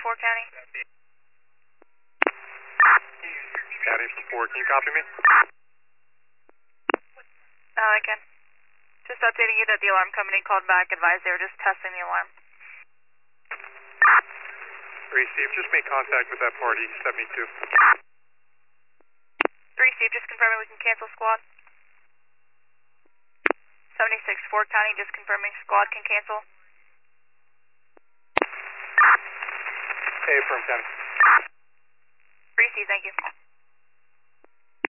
4 County. County from 4, can you copy me? I can. Just updating you that the alarm company called back, advised they were just testing the alarm. Receive, just make contact with that party, 72. 3 Steve, just confirming we can cancel squad. 76, 4 County, just confirming squad can cancel. Hey, affirm County. 3 Steve, thank you.